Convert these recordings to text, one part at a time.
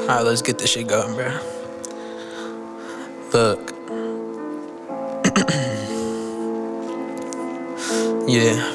Alright, let's get this shit going, bro. Look. Yeah.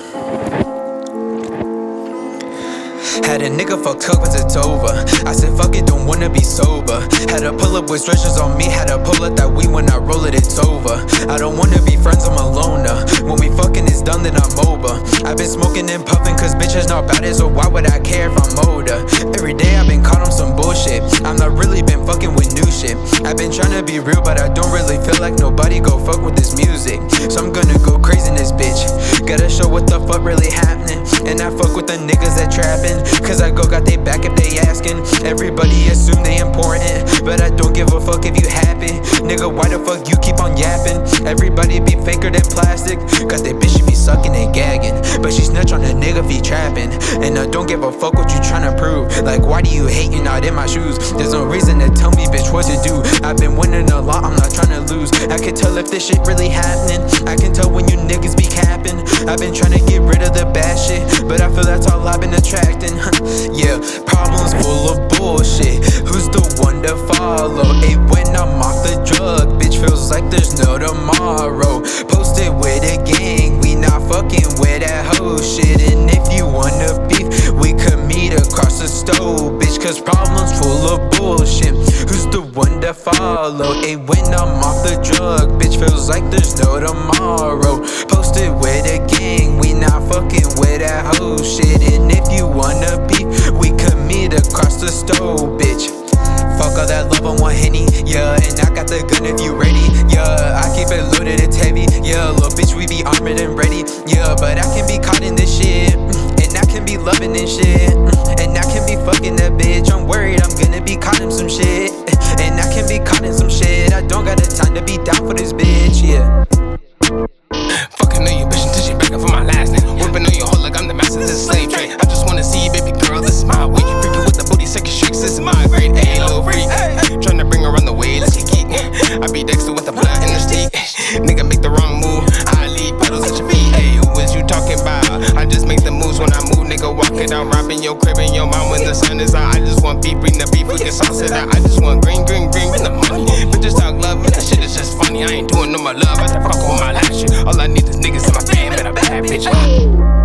Had a nigga fucked up 'cause it's over. I said fuck it, don't wanna be sober. Had to pull up with stretchers on me. Had to pull up that weed when I roll it, it's over. I don't wanna be friends, I'm a loner. When we fucking is done, then I'm over. I've been smoking and puffing 'cause bitches not about it, so why would I care if I'm older? Every day I've been caught on some bullshit. I'm not really been fucking with new shit. I've been trying to be real, but I don't really feel like nobody go fuck with this music. So I'm gonna go crazy in this bitch. Gotta show what the fuck really happening. And I fuck with the niggas that trapping, 'cause I got they back if they asking. Everybody assume they important, but I don't give a fuck if you happy. Nigga, why the fuck you keep on yapping? Everybody be faker than plastic. Got that bitch, she be sucking and gagging, but she snitch on a nigga if he trapping. And I don't give a fuck what you tryna prove. Like, why do you hate you not in my shoes? There's no reason to tell me, bitch, what to do. I've been winning a lot, I'm not tryna lose. I can tell if this shit really happening. I can tell when you niggas be capping. I've been tryna get rid of the bad shit, but I feel that's all I've been attracting. Yeah, problems full of bullshit. Who's the one to follow? Hey, when I'm off the drug, bitch, feels like there's no tomorrow. Posted with a gang, we not fucking with that hoe shit. And if you wanna beef, we could meet across the stove, bitch, 'cause problems full of bullshit. Who's the one to follow? Hey, when I'm off the drug, bitch, feels like there's no tomorrow. Posted with a gang, we not fucking with that hoe shit. And if you wanna beef, we could meet across the stove, bitch. Fuck all that love on one Henny, yeah. And I got the gun if you ready, yeah. I keep it loaded, it's heavy, yeah. Little bitch, we be armored and ready, yeah. But I can be caught in this shit, and I can be loving this shit, and I can be fucking that bitch. I'm worried I'm gonna be caught in some shit, and I can be caught in some shit. I don't got the time to be down for this bitch, yeah. Fucking on you bitch until she begging for my last name. Whipping on your hoe like I'm the master of the slave trade. I just wanna see you, baby girl, this is my way. Freaking with the booty, second tricks, this is my grade. Ayy, little freak, tryna bring her on the way, let's get geek. I be Dexter with the blood in the steak. Nigga make the wrong move, I leave puddles at your feet. Ayy, who is you talking about? I just make the moves when I move, nigga. Walk it out, robbing your crib and your mom when the sun is out. I just want beef, bring the beef, we can sauce it out. I just want green, bring the money. Bitches talk love, man, that shit is just funny. I ain't doing no more love, I just fuck with my last shit. All I need is niggas in my fam and a bad bitch.